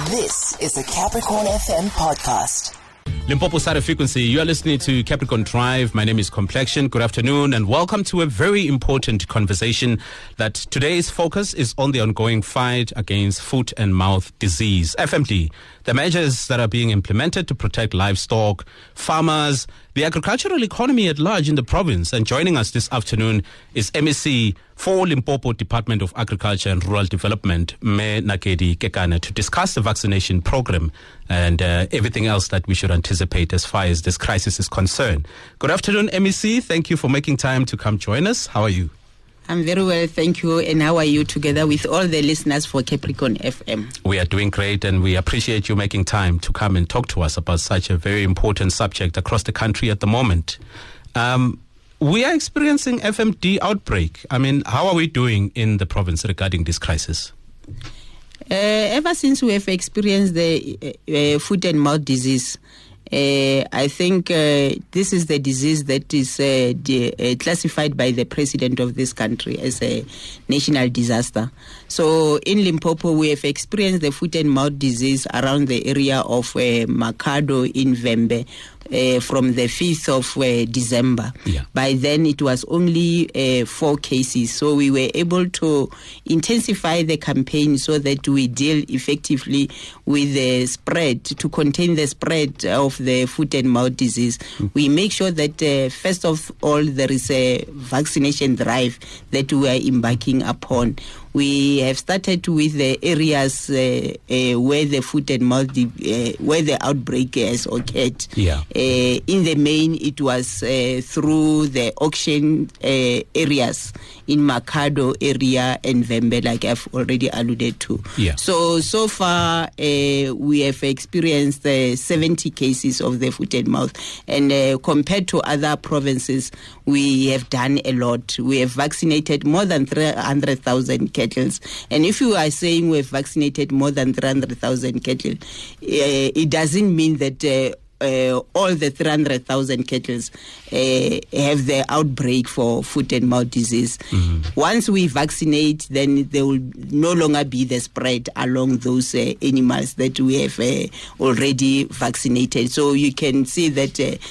This is a Capricorn FM podcast. Limpopo Side of Frequency, you are listening to Capricorn Drive. My name is Complexion. Good afternoon and welcome to a very important conversation that today's focus is on the ongoing fight against foot and mouth disease. FMD, the measures that are being implemented to protect livestock, farmers, the agricultural economy at large in the province. And joining us this afternoon is MEC for Limpopo Department of Agriculture and Rural Development, Me Nakedi Kekana, to discuss the vaccination program and everything else that we should anticipate as far as this crisis is concerned. Good afternoon, MEC. Thank you for making time to come join us. How are you? I'm very well, thank you. And how are you, together with all the listeners for Capricorn FM? We are doing great, and we appreciate you making time to come and talk to us about such a very important subject across the country at the moment. We are experiencing FMD outbreak. I mean, how are we doing in the province regarding this crisis? Ever since we have experienced the foot and mouth disease, I think this is the disease that is classified by the president of this country as a national disaster. So in Limpopo, we have experienced the foot and mouth disease around the area of Makhado in Vembe from the 5th of December. Yeah. By then, it was only 4 cases. So we were able to intensify the campaign so that we deal effectively with the spread, to contain the spread of the foot and mouth disease. Mm-hmm. We make sure that, first of all, there is a vaccination drive that we are embarking upon. We have started with the areas where the foot and mouth, where the outbreak has occurred. Yeah. In the main, it was through the auction areas in Makhado area and Vembe, like I've already alluded to. Yeah. So far, we have experienced 70 cases of the foot and mouth. And compared to other provinces, we have done a lot. We have vaccinated more than 300,000 cattle. And if you are saying we've vaccinated more than 300,000 cattle, it doesn't mean that all the 300,000 cattle have the outbreak for foot and mouth disease. Mm-hmm. Once we vaccinate, then there will no longer be the spread along those animals that we have already vaccinated. So you can see that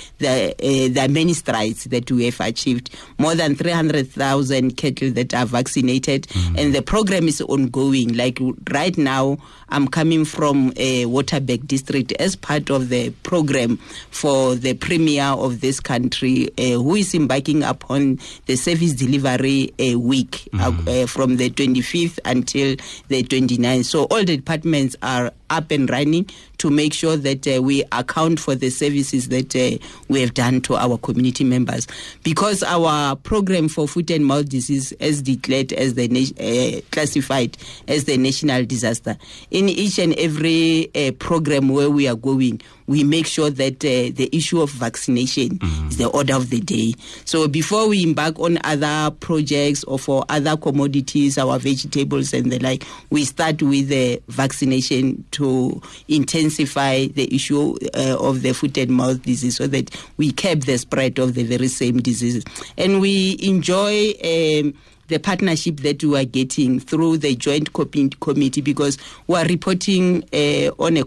there are many strides that we have achieved. More than 300,000 cattle that are vaccinated, mm-hmm. and the program is ongoing. Like right now, I'm coming from Waterberg district as part of the program for the premier of this country, who is embarking upon the service delivery week, mm-hmm. From the 25th until the 29th. So all the departments are up and running to make sure that we account for the services that we have done to our community members. Because our program for foot and mouth disease is declared as the classified as the national disaster. In each and every program where we are going, we make sure that the issue of vaccination mm-hmm. is the order of the day. So before we embark on other projects or for other commodities, our vegetables and the like, we start with the vaccination to intensify the issue of the foot and mouth disease so that we curb the spread of the very same diseases. And we enjoy the partnership that we are getting through the joint committee, because we are reporting on a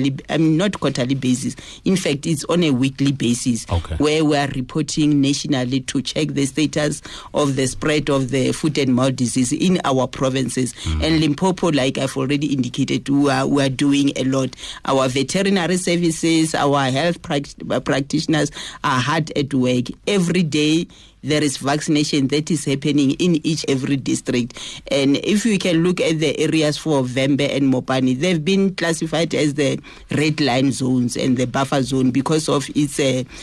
not quarterly basis. In fact, it's on a weekly basis, where we are reporting nationally to check the status of the spread of the foot and mouth disease in our provinces. Mm-hmm. And Limpopo, like I've already indicated, we are doing a lot. Our veterinary services, our health practitioners are hard at work. Every day, there is vaccination that is happening in every district. And if we can look at the areas for Vembe and Mopani, they've been classified as the red line zones and the buffer zone because of its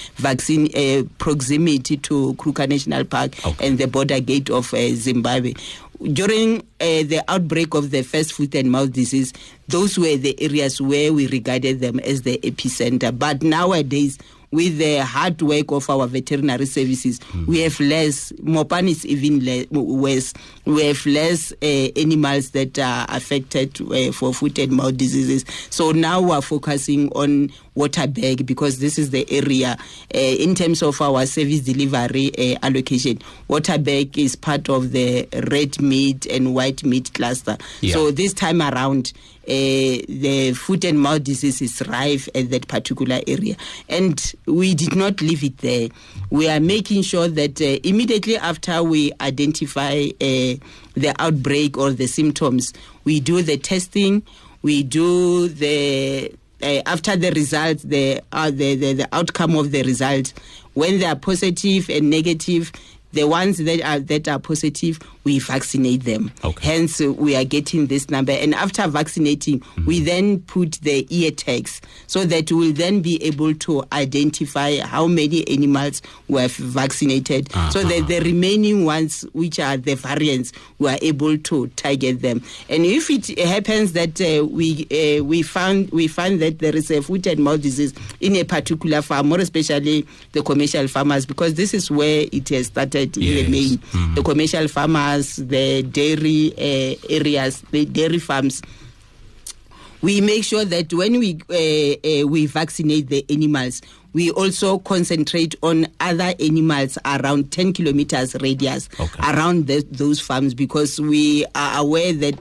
vaccine proximity to Kruger National Park and the border gate of Zimbabwe. During the outbreak of the first foot and mouth disease, those were the areas where we regarded them as the epicenter. But nowadays, with the hard work of our veterinary services, we have less, Mopani is even worse, we have less animals that are affected for foot and mouth diseases. So now we are focusing on Waterberg because this is the area in terms of our service delivery allocation. Waterberg is part of the red meat and white meat cluster. Yeah. So this time around, the foot and mouth disease is rife at that particular area. And we did not leave it there. We are making sure that immediately after we identify the outbreak or the symptoms, we do the testing, we do the after the results, the outcome of the results. When they are positive and negative, the ones that are positive, we vaccinate them. Okay. Hence, we are getting this number. And after vaccinating, we then put the ear tags so that we'll then be able to identify how many animals were vaccinated. So that the remaining ones, which are the variants, we are able to target them. And if it happens that we find that there is a foot and mouth disease in a particular farm, more especially the commercial farmers, because this is where it has started in the main. The commercial farmers, the dairy areas, the dairy farms. We make sure that when we vaccinate the animals, we also concentrate on other animals around 10 kilometers radius around those farms, because we are aware that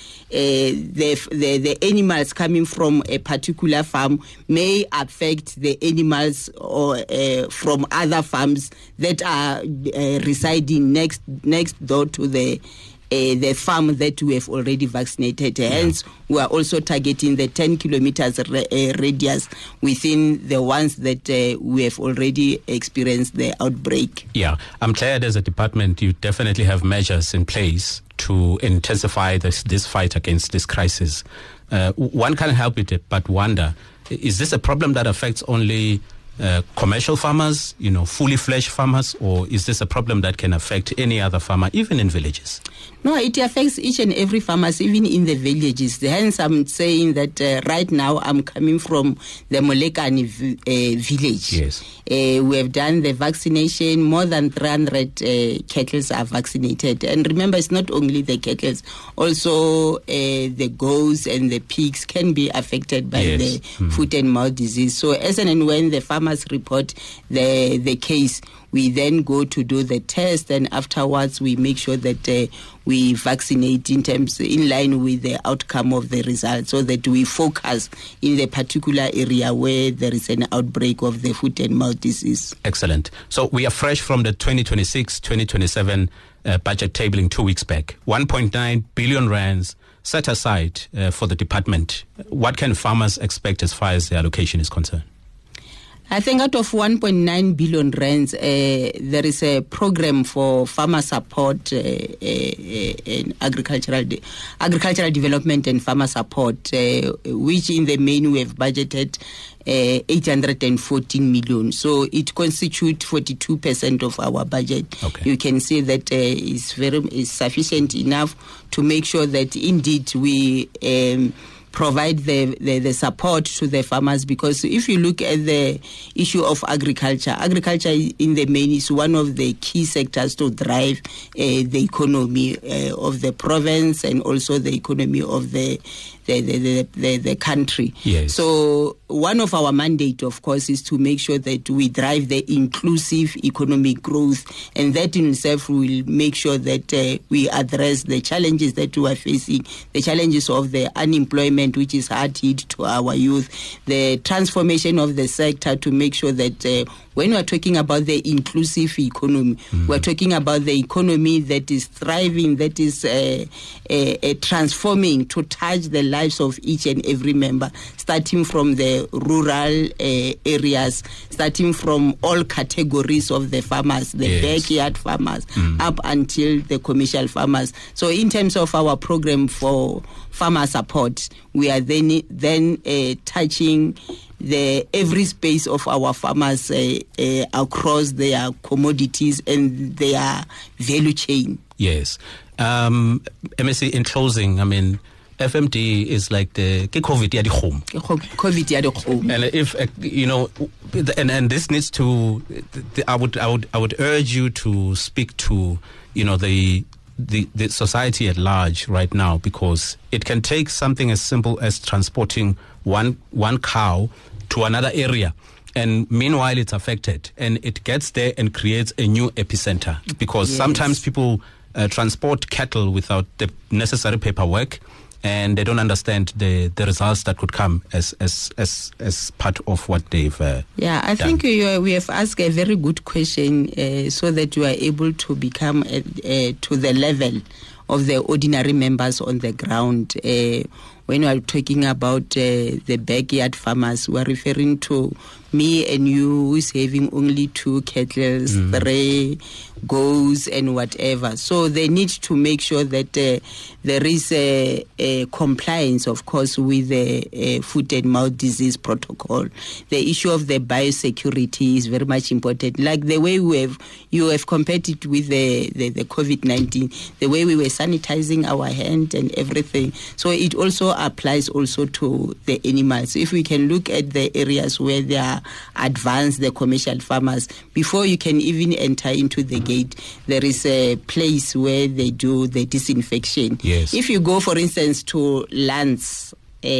the animals coming from a particular farm may affect the animals or from other farms that are residing next door to the farm that we have already vaccinated. Hence, we are also targeting the 10 kilometers radius within the ones that we have already experienced the outbreak. Yeah, I'm glad as a department you definitely have measures in place to intensify this fight against this crisis. One can't help it but wonder, is this a problem that affects only commercial farmers, fully fledged farmers, or is this a problem that can affect any other farmer, even in villages? No, it affects each and every farmer, even in the villages. Hence, I'm saying that right now I'm coming from the Molekane village. Yes. We have done the vaccination. More than 300 cattle are vaccinated. And remember, it's not only the cattle, also the goats and the pigs can be affected by the foot and mouth disease. So as and when the farmers report the case, we then go to do the test, and afterwards we make sure that we vaccinate in line with the outcome of the results, so that we focus in the particular area where there is an outbreak of the foot and mouth disease. Excellent. So we are fresh from the 2026-2027 budget tabling 2 weeks back. 1.9 billion rands set aside for the department. What can farmers expect as far as the allocation is concerned? I think out of 1.9 billion rands, there is a program for farmer support in agricultural development and farmer support, which in the main we have budgeted 814 million. So it constitutes 42% of our budget. Okay. You can see that is sufficient enough to make sure that indeed we provide the support to the farmers, because if you look at the issue of agriculture in the main is one of the key sectors to drive the economy of the province and also the economy of the country. Yes. So one of our mandate, of course, is to make sure that we drive the inclusive economic growth, and that in itself will make sure that we address the challenges that we are facing, the challenges of the unemployment, which is hard hit to our youth, the transformation of the sector, to make sure that when we're talking about the inclusive economy, we're talking about the economy that is thriving, that is transforming to touch the lives of each and every member, starting from the rural areas, starting from all categories of the farmers, the backyard farmers, up until the commercial farmers. So in terms of our program for farmer support, we are then touching every space of our farmers across their commodities and their value chain. Yes. MSC, in closing, I mean, FMD is like the COVID ya dikgomo. COVID ya dikgomo. And if and this needs to, I would urge you to speak to the society at large right now, because it can take something as simple as transporting one cow to another area, and meanwhile it's affected, and it gets there and creates a new epicenter, because sometimes people transport cattle without the necessary paperwork, and they don't understand the results that could come as part of what they've I think we have asked a very good question so that you are able to become to the level of the ordinary members on the ground. When we are talking about the backyard farmers, we are referring to me and you who is having only 2 cattle, 3 goats and whatever. So they need to make sure that there is a compliance, of course, with the foot and mouth disease protocol. The issue of the biosecurity is very much important. Like the way you have compared it with the COVID-19, the way we were sanitizing our hand and everything. So it also applies also to the animals. If we can look at the areas where they are advanced, the commercial farmers, before you can even enter into the gate, there is a place where they do the disinfection. Yes. If you go, for instance, to Lance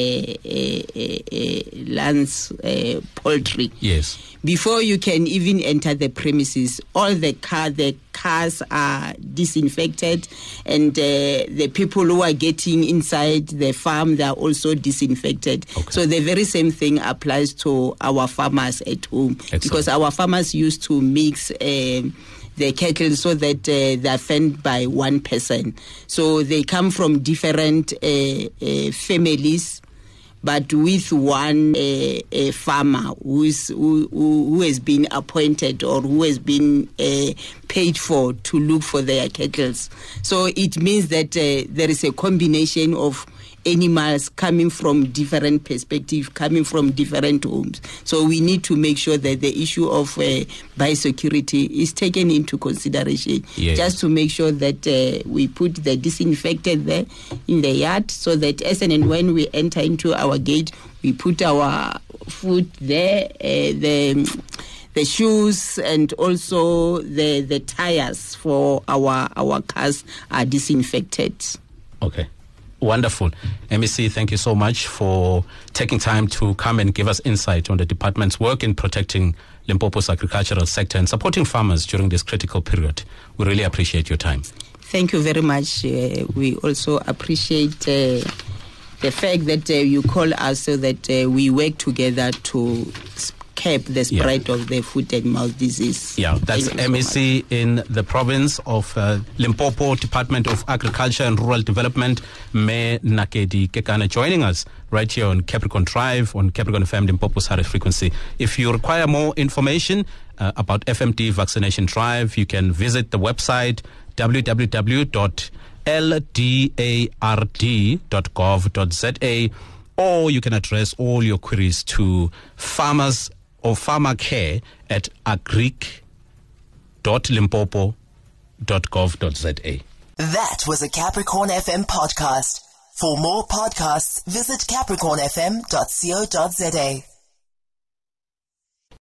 poultry, yes, before you can even enter the premises, all the cars are disinfected, and the people who are getting inside the farm, they are also disinfected. Okay. So the very same thing applies to our farmers at home. Excellent. Because our farmers used to mix the cattle so that they are fed by one person. So they come from different families, but with one farmer who has been appointed or who has been paid for to look for their cattle. So it means that there is a combination of animals coming from different perspectives, coming from different homes. So we need to make sure that the issue of biosecurity is taken into consideration, yes, just to make sure that we put the disinfectant there in the yard, so that as and when we enter into our gate, we put our foot there, the shoes and also the tires for our cars are disinfected. Okay. Wonderful. MEC, thank you so much for taking time to come and give us insight on the department's work in protecting Limpopo's agricultural sector and supporting farmers during this critical period. We really appreciate your time. Thank you very much. We also appreciate the fact that you call us so that we work together to cap the spread of the foot and mouth disease. Yeah, that's MEC in the province of Limpopo, Department of Agriculture and Rural Development, Mayor Nakedi Kekana, joining us right here on Capricorn Drive, on Capricorn FM Limpopo's high frequency. If you require more information about FMD vaccination drive, you can visit the website www.ldard.gov.za, or you can address all your queries to farmers or farmer care at agric.limpopo.gov.za. That was a Capricorn FM podcast. For more podcasts, visit capricornfm.co.za.